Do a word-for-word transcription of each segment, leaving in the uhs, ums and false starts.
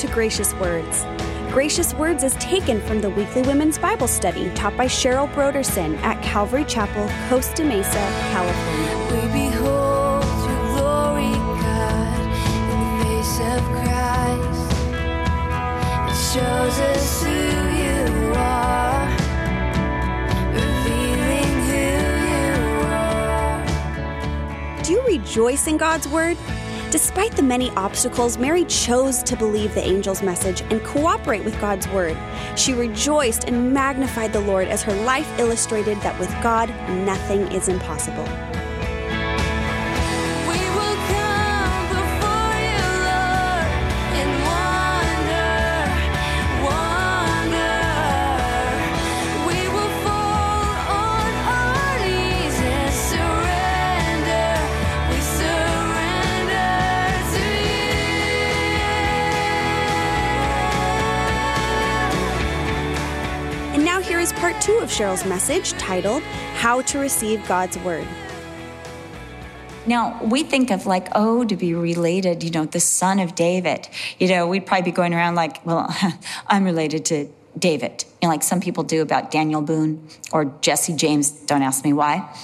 to Gracious Words. Gracious Words is taken from the weekly women's Bible study taught by Cheryl Broderson at Calvary Chapel, Costa Mesa, California. We behold your glory, God, in the face of Christ. It shows us who you are, revealing who you are. Do you rejoice in God's Word? Despite the many obstacles, Mary chose to believe the angel's message and cooperate with God's Word. She rejoiced and magnified the Lord as her life illustrated that with God, nothing is impossible. We will come before you, Lord, in wonder, wonder. We will fall on our knees and surrender. We surrender to you. And now here is part two of Cheryl's message titled, How to Receive God's Word. Now, we think of like, oh, to be related, you know, the son of David. You know, we'd probably be going around like, well, I'm related to David. You know, like some people do about Daniel Boone or Jesse James. Don't ask me why.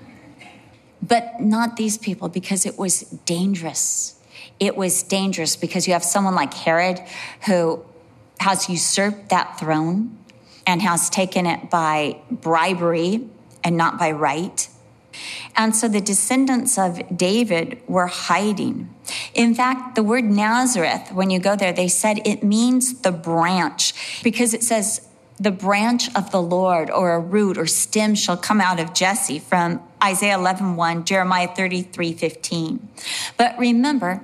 But not these people, because it was dangerous. It was dangerous because you have someone like Herod who has usurped that throne and has taken it by bribery and not by right. And so the descendants of David were hiding. In fact, the word Nazareth, when you go there, they said it means the branch, because it says the branch of the Lord, or a root or stem shall come out of Jesse, from Isaiah eleven one, Jeremiah thirty-three fifteen. But remember,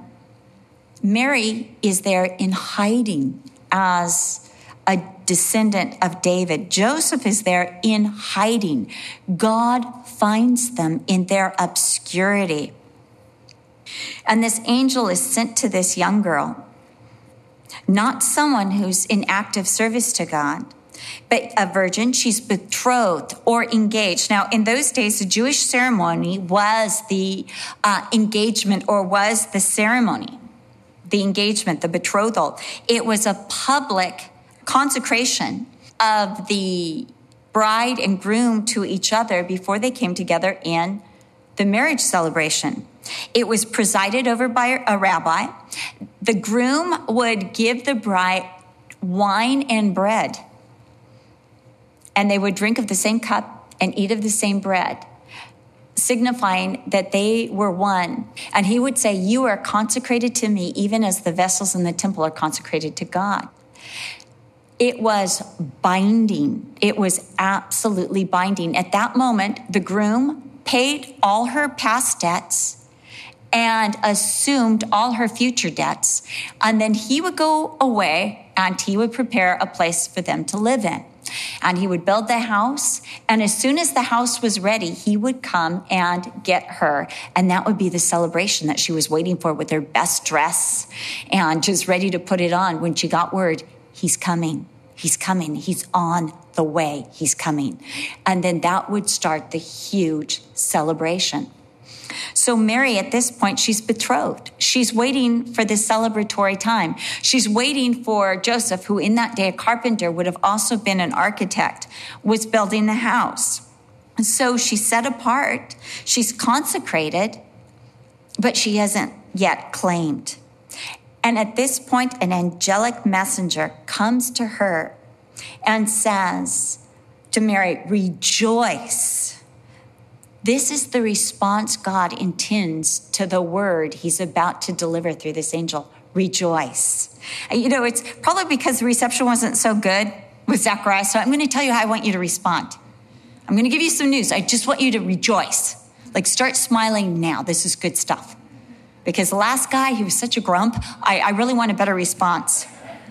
Mary is there in hiding as a descendant of David. Joseph is there in hiding. God finds them in their obscurity. And this angel is sent to this young girl, not someone who's in active service to God, but a virgin. She's betrothed or engaged. Now, in those days, the Jewish ceremony was the uh, engagement, or was the ceremony, the engagement, the betrothal. It was a public consecration of the bride and groom to each other before they came together in the marriage celebration. It was presided over by a rabbi. The groom would give the bride wine and bread, and they would drink of the same cup and eat of the same bread, signifying that they were one. And he would say, you are consecrated to me, even as the vessels in the temple are consecrated to God. It was binding. It was absolutely binding. At that moment, the groom paid all her past debts and assumed all her future debts. And then he would go away and he would prepare a place for them to live in. And he would build the house. And as soon as the house was ready, he would come and get her. And that would be the celebration that she was waiting for, with her best dress and just ready to put it on when she got word, he's coming. He's coming. He's on the way. He's coming. And then that would start the huge celebration. So Mary, at this point, she's betrothed. She's waiting for this celebratory time. She's waiting for Joseph, who in that day, a carpenter, would have also been an architect, was building the house. And so she's set apart. She's consecrated, but she hasn't yet claimed. And at this point, an angelic messenger comes to her and says to Mary, rejoice. This is the response God intends to the word he's about to deliver through this angel. Rejoice. You know, it's probably because the reception wasn't so good with Zechariah. So I'm going to tell you how I want you to respond. I'm going to give you some news. I just want you to rejoice. Like, start smiling now. This is good stuff. Because the last guy, he was such a grump. I, I really want a better response.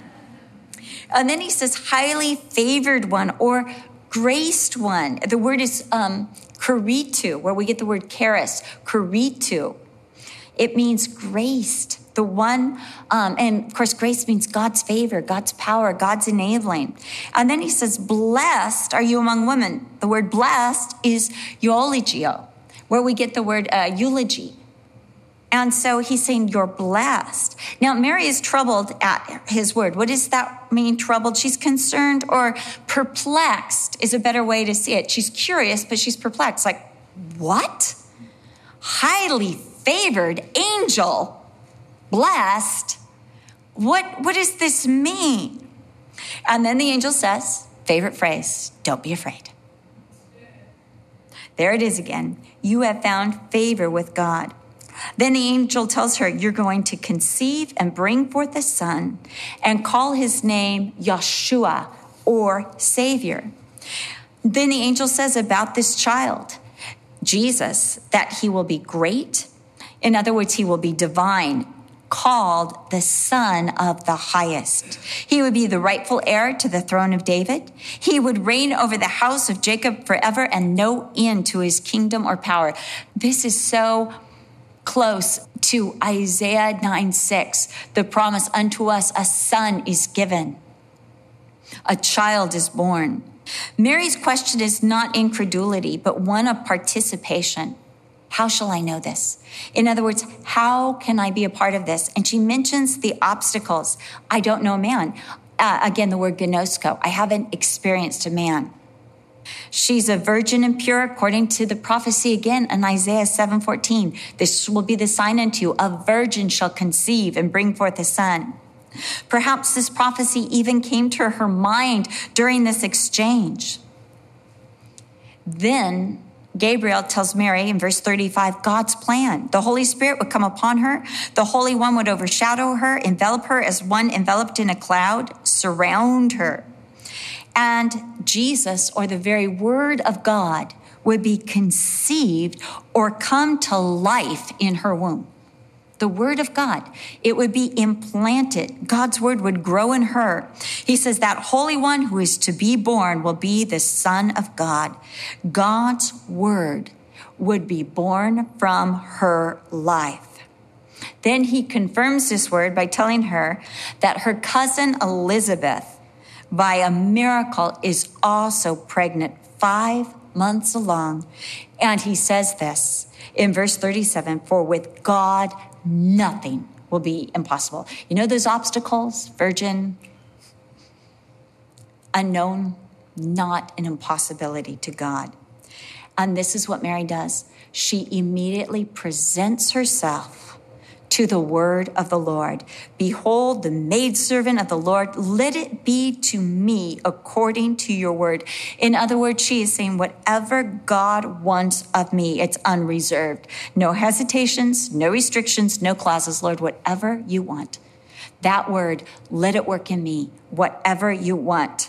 And then he says, highly favored one, or graced one. The word is um, charitu, where we get the word charis, charitu. It means graced, the one, um, and of course, grace means God's favor, God's power, God's enabling. And then he says, blessed are you among women. The word blessed is eulogio, where we get the word uh, eulogy. And so he's saying, you're blessed. Now, Mary is troubled at his word. What does that mean, troubled? She's concerned or perplexed is a better way to see it. She's curious, but she's perplexed. Like, what? Highly favored angel, blessed? What, what does this mean? And then the angel says, favorite phrase, don't be afraid. There it is again. You have found favor with God. Then the angel tells her, you're going to conceive and bring forth a son and call his name Yeshua, or Savior. Then the angel says about this child, Jesus, that he will be great. In other words, he will be divine, called the Son of the Highest. He would be the rightful heir to the throne of David. He would reign over the house of Jacob forever, and no end to his kingdom or power. This is so close to Isaiah nine six, the promise, unto us a son is given, a child is born. Mary's question is not incredulity, but one of participation. How shall I know this? In other words, how can I be a part of this? And she mentions the obstacles. I don't know a man. Uh, again, the word gnosko. I haven't experienced a man. She's a virgin and pure, according to the prophecy again in Isaiah seven fourteen. This will be the sign unto you. A virgin shall conceive and bring forth a son. Perhaps this prophecy even came to her mind during this exchange. Then Gabriel tells Mary in verse thirty-five, God's plan. The Holy Spirit would come upon her. The Holy One would overshadow her, envelop her as one enveloped in a cloud, surround her. And Jesus, or the very word of God, would be conceived or come to life in her womb. The word of God, it would be implanted. God's word would grow in her. He says that Holy One who is to be born will be the Son of God. God's word would be born from her life. Then he confirms this word by telling her that her cousin Elizabeth, by a miracle, is also pregnant, five months along. And he says this in verse thirty-seven, for with God, nothing will be impossible. You know those obstacles, virgin, unknown, not an impossibility to God. And this is what Mary does. She immediately presents herself to the word of the Lord. Behold, the maidservant of the Lord, let it be to me according to your word. In other words, she is saying whatever God wants of me, it's unreserved. No hesitations, no restrictions, no clauses. Lord, whatever you want. That word, let it work in me, whatever you want.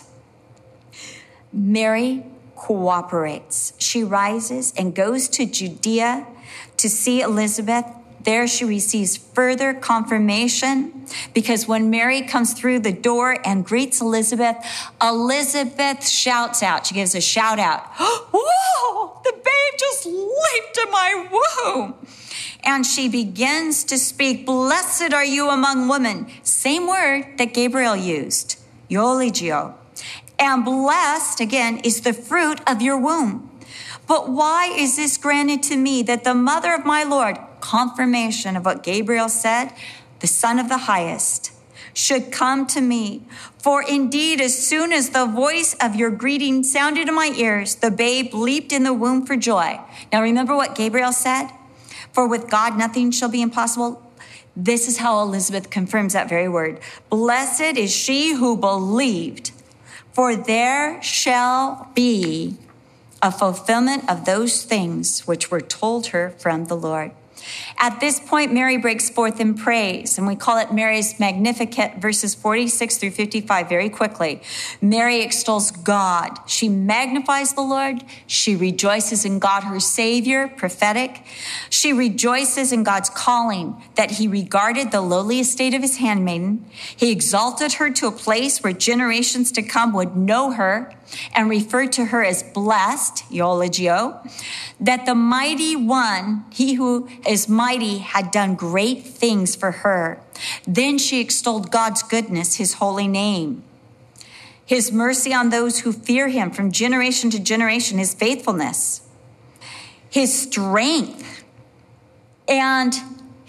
Mary cooperates. She rises and goes to Judea to see Elizabeth. There she receives further confirmation, because when Mary comes through the door and greets Elizabeth, Elizabeth shouts out. She gives a shout out. Whoa, the babe just leaped in my womb. And she begins to speak, blessed are you among women. Same word that Gabriel used, Eulegio. And blessed, again, is the fruit of your womb. But why is this granted to me, that the mother of my Lord, confirmation of what Gabriel said, the Son of the Highest, should come to me? For indeed, as soon as the voice of your greeting sounded in my ears, the babe leaped in the womb for joy. Now remember what Gabriel said? For with God, nothing shall be impossible. This is how Elizabeth confirms that very word. Blessed is she who believed, for there shall be a fulfillment of those things which were told her from the Lord. At this point, Mary breaks forth in praise, and we call it Mary's Magnificat, verses forty-six through fifty-five, very quickly. Mary extols God. She magnifies the Lord. She rejoices in God, her Savior, prophetic. She rejoices in God's calling, that he regarded the lowly estate of his handmaiden. He exalted her to a place where generations to come would know her, and referred to her as blessed, Eulegio, that the mighty one, he who is mighty, had done great things for her. Then she extolled God's goodness, his holy name, his mercy on those who fear him from generation to generation, his faithfulness, his strength, and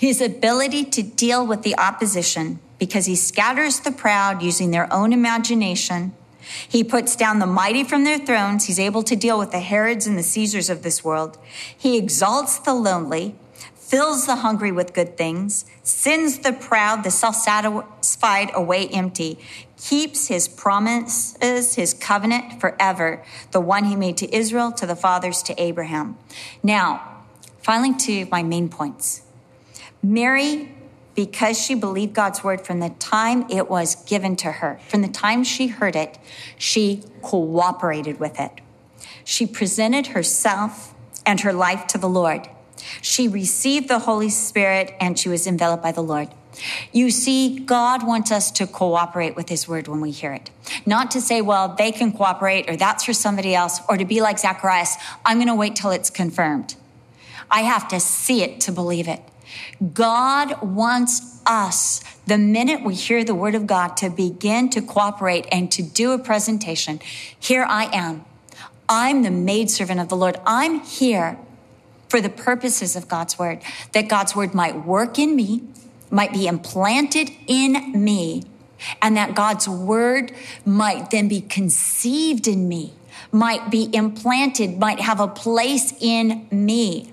his ability to deal with the opposition, because he scatters the proud using their own imagination. He puts down the mighty from their thrones. He's able to deal with the Herods and the Caesars of this world. He exalts the lonely, fills the hungry with good things, sends the proud, the self-satisfied away empty, keeps his promises, his covenant forever, the one he made to Israel, to the fathers, to Abraham. Now, finally to my main points. Mary, because she believed God's word from the time it was given to her, from the time she heard it, she cooperated with it. She presented herself and her life to the Lord. She received the Holy Spirit and she was enveloped by the Lord. You see, God wants us to cooperate with his word when we hear it. Not to say, well, they can cooperate or that's for somebody else, or to be like Zacharias, I'm going to wait till it's confirmed. I have to see it to believe it. God wants us, the minute we hear the word of God, to begin to cooperate and to do a presentation. Here I am. I'm the maidservant of the Lord. I'm here for the purposes of God's word, that God's word might work in me, might be implanted in me, and that God's word might then be conceived in me, might be implanted, might have a place in me.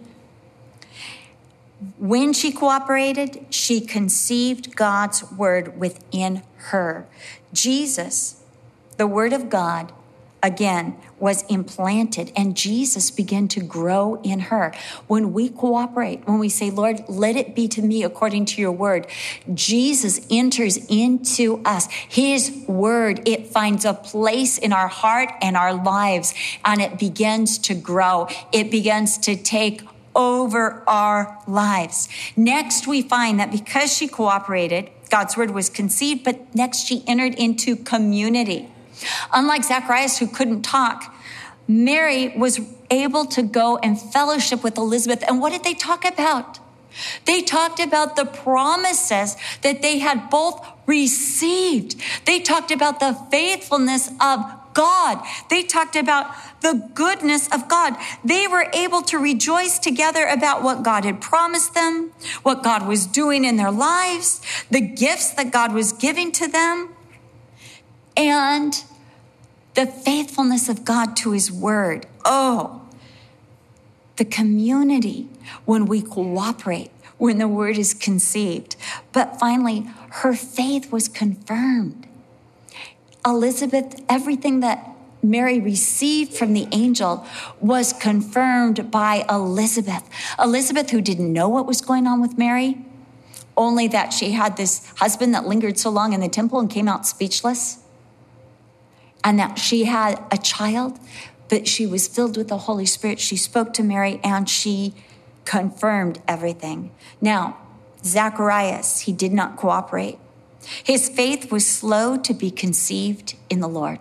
When she cooperated, she conceived God's word within her. Jesus, the word of God, again, was implanted, and Jesus began to grow in her. When we cooperate, when we say, Lord, let it be to me according to your word, Jesus enters into us. His word, it finds a place in our heart and our lives, and it begins to grow. It begins to take over our lives. Next, we find that because she cooperated, God's word was conceived, but next she entered into community. Unlike Zacharias, who couldn't talk, Mary was able to go and fellowship with Elizabeth. And what did they talk about? They talked about the promises that they had both received. They talked about the faithfulness of God. They talked about the goodness of God. They were able to rejoice together about what God had promised them, what God was doing in their lives, the gifts that God was giving to them, and the faithfulness of God to his word. Oh, the community when we cooperate, when the word is conceived. But finally, her faith was confirmed. Elizabeth, everything that Mary received from the angel was confirmed by Elizabeth. Elizabeth, who didn't know what was going on with Mary, only that she had this husband that lingered so long in the temple and came out speechless, and that she had a child, but she was filled with the Holy Spirit. She spoke to Mary and she confirmed everything. Now, Zacharias, he did not cooperate. His faith was slow to be conceived in the Lord.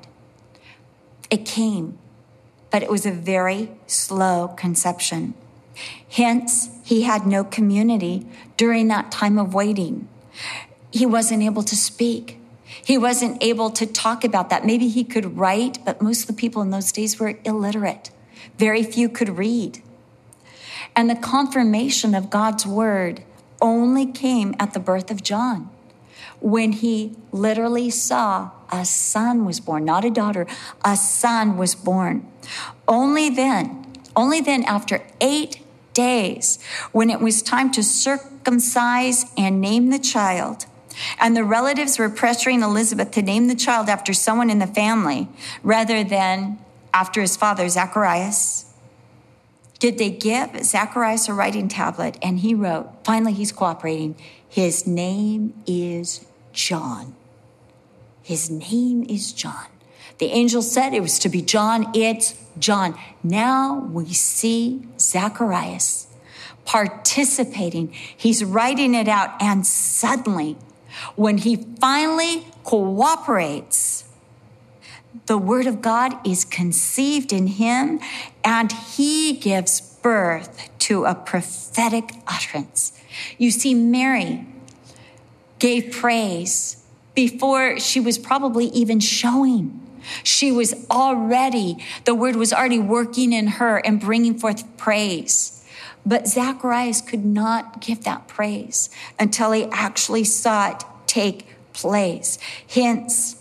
It came, but it was a very slow conception. Hence, he had no community during that time of waiting. He wasn't able to speak. He wasn't able to talk about that. Maybe he could write, but most of the people in those days were illiterate. Very few could read. And the confirmation of God's word only came at the birth of John, when he literally saw a son was born, not a daughter, a son was born. Only then, only then after eight days, when it was time to circumcise and name the child, and the relatives were pressuring Elizabeth to name the child after someone in the family rather than after his father, Zacharias, did they give Zacharias a writing tablet, and he wrote, finally he's cooperating, his name is John. His name is John. The angel said it was to be John. It's John. Now we see Zacharias participating. He's writing it out. And suddenly, when he finally cooperates, the word of God is conceived in him, and he gives birth to a prophetic utterance. You see, Mary gave praise before she was probably even showing. She was already, the word was already working in her and bringing forth praise. But Zacharias could not give that praise until he actually saw it take place. Hence,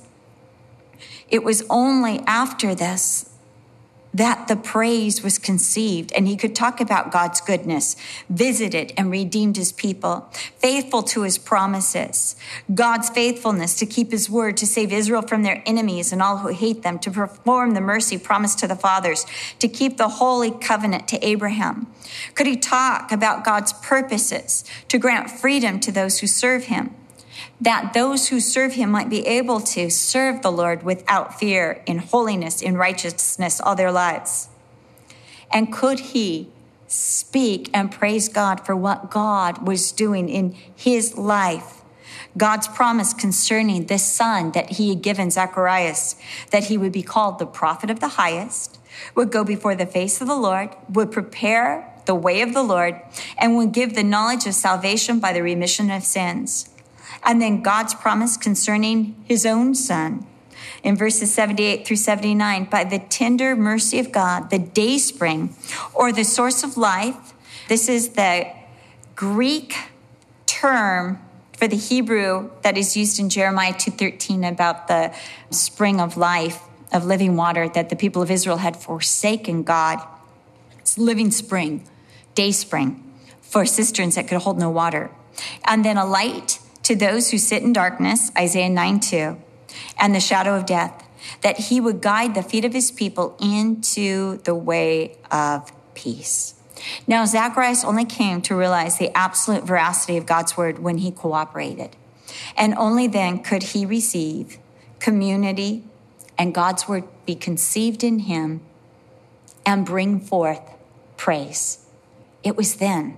it was only after this that the praise was conceived, and he could talk about God's goodness, visited and redeemed his people, faithful to his promises, God's faithfulness to keep his word, to save Israel from their enemies and all who hate them, to perform the mercy promised to the fathers, to keep the holy covenant to Abraham. Could he talk about God's purposes to grant freedom to those who serve him, that those who serve him might be able to serve the Lord without fear, in holiness, in righteousness all their lives? And could he speak and praise God for what God was doing in his life? God's promise concerning this son that he had given Zacharias, that he would be called the prophet of the highest, would go before the face of the Lord, would prepare the way of the Lord, and would give the knowledge of salvation by the remission of sins. And then God's promise concerning his own son in verses seventy-eight through seventy-nine, by the tender mercy of God, the day spring, or the source of life. This is the Greek term for the Hebrew that is used in Jeremiah two thirteen about the spring of life, of living water, that the people of Israel had forsaken God. It's living spring, day spring, for cisterns that could hold no water. And then a light to those who sit in darkness, Isaiah nine two, and the shadow of death, that he would guide the feet of his people into the way of peace. Now, Zacharias only came to realize the absolute veracity of God's word when he cooperated. And only then could he receive community and God's word be conceived in him and bring forth praise. It was then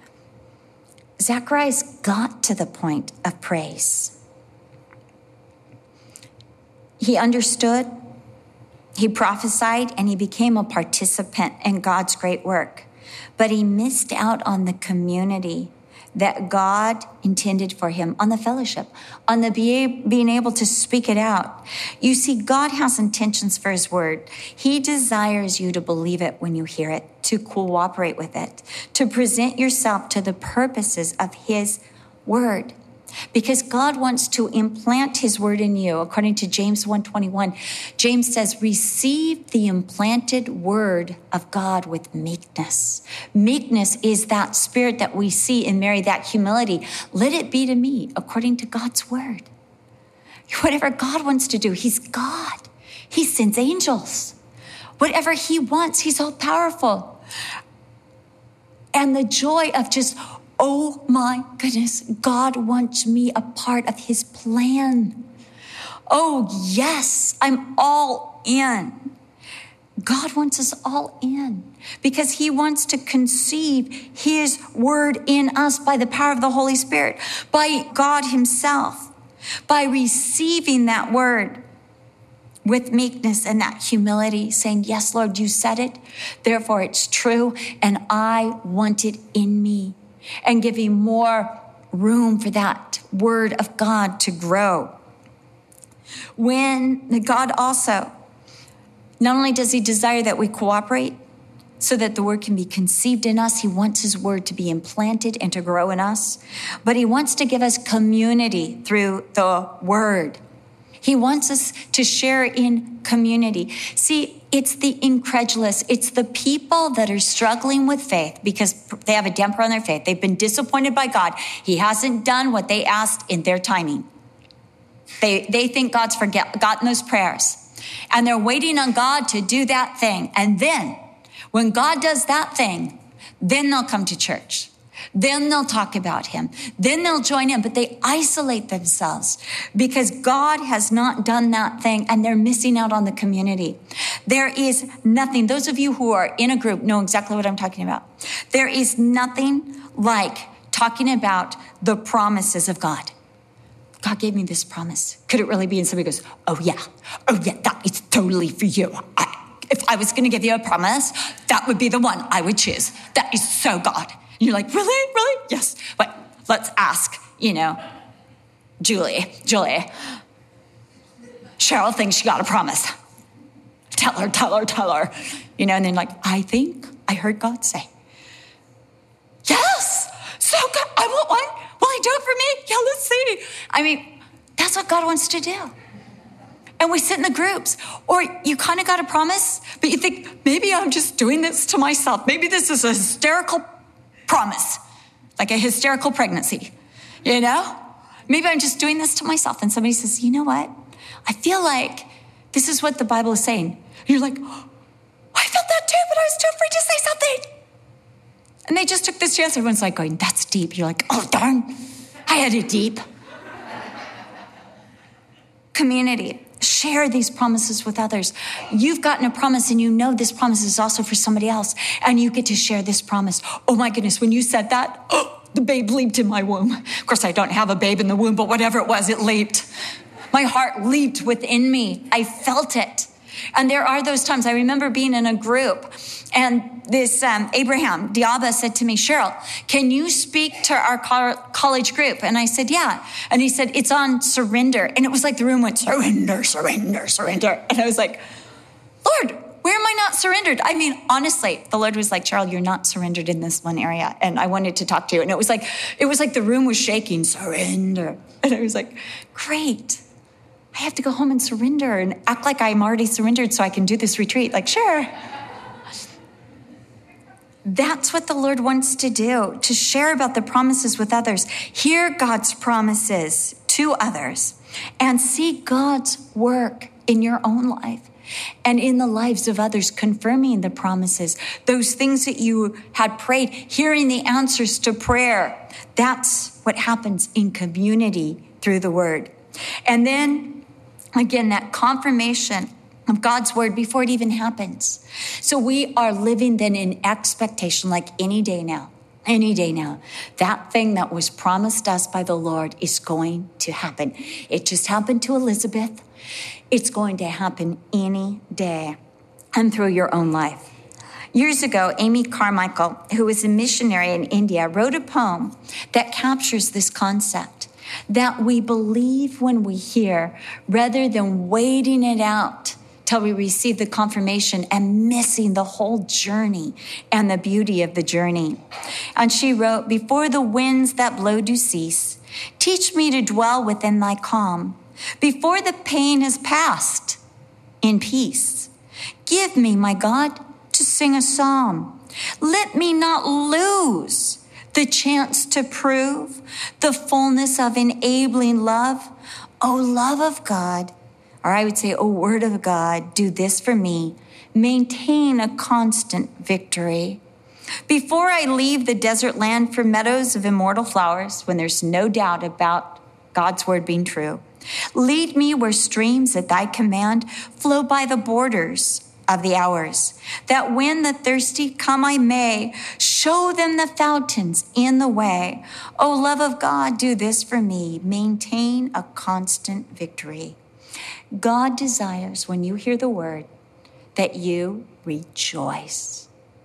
Zacharias got to the point of praise. He understood, he prophesied, and he became a participant in God's great work. But he missed out on the community that God intended for him, on the fellowship, on the be, being able to speak it out. You see, God has intentions for his word. He desires you to believe it when you hear it, to cooperate with it, to present yourself to the purposes of his word. Because God wants to implant his word in you. According to James one twenty-one, James says, receive the implanted word of God with meekness. Meekness is that spirit that we see in Mary, that humility. Let it be to me according to God's word. Whatever God wants to do, he's God. He sends angels. Whatever he wants, he's all powerful. And the joy of just, oh my goodness, God wants me a part of his plan. Oh yes, I'm all in. God wants us all in because he wants to conceive his word in us by the power of the Holy Spirit, by God himself, by receiving that word with meekness and that humility, saying, yes, Lord, you said it, therefore it's true, and I want it in me. And giving more room for that word of God to grow. When God also, not only does he desire that we cooperate so that the word can be conceived in us, he wants his word to be implanted and to grow in us, but he wants to give us community through the word. He wants us to share in community. See, it's the incredulous. It's the people that are struggling with faith because they have a damper on their faith. They've been disappointed by God. He hasn't done what they asked in their timing. They, they think God's forgotten those prayers. And they're waiting on God to do that thing. And then, when God does that thing, then they'll come to church. Then they'll talk about him. Then they'll join in, but they isolate themselves because God has not done that thing and they're missing out on the community. There is nothing. Those of you who are in a group know exactly what I'm talking about. There is nothing like talking about the promises of God. God gave me this promise. Could it really be? And somebody goes, oh yeah. Oh yeah, that is totally for you. I, if I was going to give you a promise, that would be the one I would choose. That is so God. You're like, really? Really? Yes. But let's ask, you know, Julie, Julie. Cheryl thinks she got a promise. Tell her, tell her, tell her. You know, and then like, I think I heard God say. so good. I want one. Will he do it for me? Yeah, let's see. I mean, that's what God wants to do. And we sit in the groups, or you kind of got a promise, but you think, maybe I'm just doing this to myself. Maybe this is a hysterical promise, like a hysterical pregnancy, you know? Maybe I'm just doing this to myself. And somebody says, you know what? I feel like this is what the Bible is saying. And you're like, oh, I felt that too, but I was too afraid to say something. And they just took this chance. Everyone's like going, that's deep. You're like, oh, darn, I had it deep. Community, share these promises with others. You've gotten a promise and you know this promise is also for somebody else. And you get to share this promise. Oh my goodness, when you said that, oh, the babe leaped in my womb. Of course, I don't have a babe in the womb, but whatever it was, it leaped. My heart leaped within me. I felt it. And there are those times. I remember being in a group, and this um, Abraham Diaba said to me, Cheryl, can you speak to our co- college group? And I said, yeah. And he said, it's on surrender. And it was like the room went, surrender, surrender, surrender. And I was like, Lord, where am I not surrendered? I mean, honestly, the Lord was like, Cheryl, you're not surrendered in this one area. And I wanted to talk to you. And it was like, it was like the room was shaking, surrender. And I was like, great. I have to go home and surrender and act like I'm already surrendered so I can do this retreat. Like, sure. That's what the Lord wants to do, to share about the promises with others, hear God's promises to others, and see God's work in your own life and in the lives of others, confirming the promises, those things that you had prayed, hearing the answers to prayer. That's what happens in community through the word. And then again, that confirmation of God's word before it even happens. So we are living then in expectation, like any day now, any day now. That thing that was promised us by the Lord is going to happen. It just happened to Elizabeth. It's going to happen any day and through your own life. Years ago, Amy Carmichael, who was a missionary in India, wrote a poem that captures this concept. That we believe when we hear, rather than waiting it out till we receive the confirmation and missing the whole journey and the beauty of the journey. And she wrote, before the winds that blow do cease, teach me to dwell within thy calm. Before the pain has passed, in peace, give me, my God, to sing a psalm. Let me not lose the chance to prove the fullness of enabling love. Oh, love of God, or I would say, oh, word of God, do this for me. Maintain a constant victory. Before I leave the desert land for meadows of immortal flowers, when there's no doubt about God's word being true, lead me where streams at thy command flow by the borders of the hours, that when the thirsty come I may show them the fountains in the way. Oh, love of God, do this for me. Maintain a constant victory. God desires, when you hear the word, that you rejoice.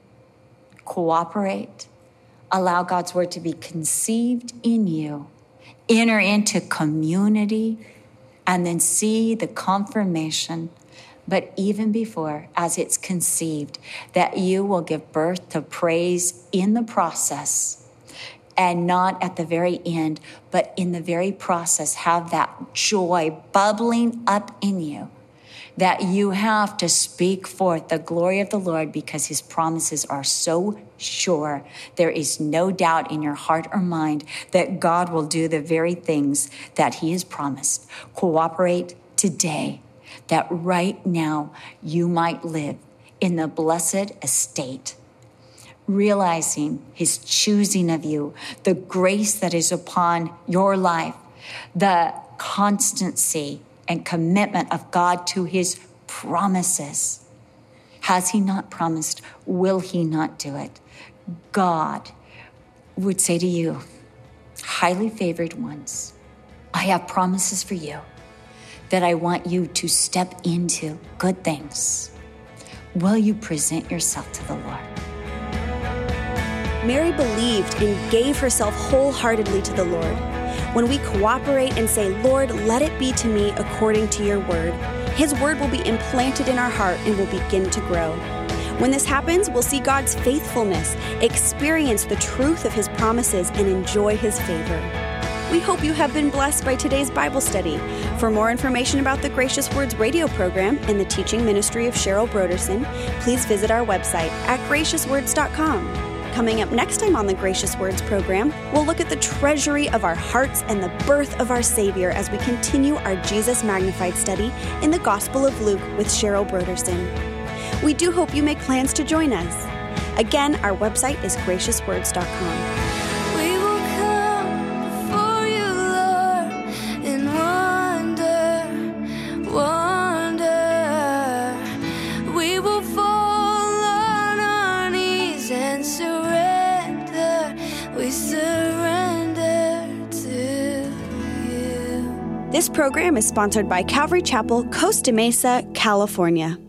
Cooperate. Allow God's word to be conceived in you. Enter into community and then see the confirmation. But even before, as it's conceived, that you will give birth to praise in the process, and not at the very end, but in the very process, have that joy bubbling up in you, that you have to speak forth the glory of the Lord because his promises are so sure. There is no doubt in your heart or mind that God will do the very things that he has promised. Cooperate today, that right now you might live in the blessed estate, realizing his choosing of you, the grace that is upon your life, the constancy and commitment of God to his promises. Has he not promised? Will he not do it? God would say to you, highly favored ones, I have promises for you that I want you to step into good things. Will you present yourself to the Lord? Mary believed and gave herself wholeheartedly to the Lord. When we cooperate and say, Lord, let it be to me according to your word, his word will be implanted in our heart and will begin to grow. When this happens, we'll see God's faithfulness, experience the truth of His promises, and enjoy His favor. We hope you have been blessed by today's Bible study. For more information about the Gracious Words radio program and the teaching ministry of Cheryl Brodersen, please visit our website at gracious words dot com. Coming up next time on the Gracious Words program, we'll look at the treasury of our hearts and the birth of our Savior as we continue our Jesus Magnified study in the Gospel of Luke with Cheryl Brodersen. We do hope you make plans to join us. Again, our website is gracious words dot com. We will come before you, Lord, in wonder, wonder. We will fall on our knees and surrender. We surrender to you. This program is sponsored by Calvary Chapel, Costa Mesa, California.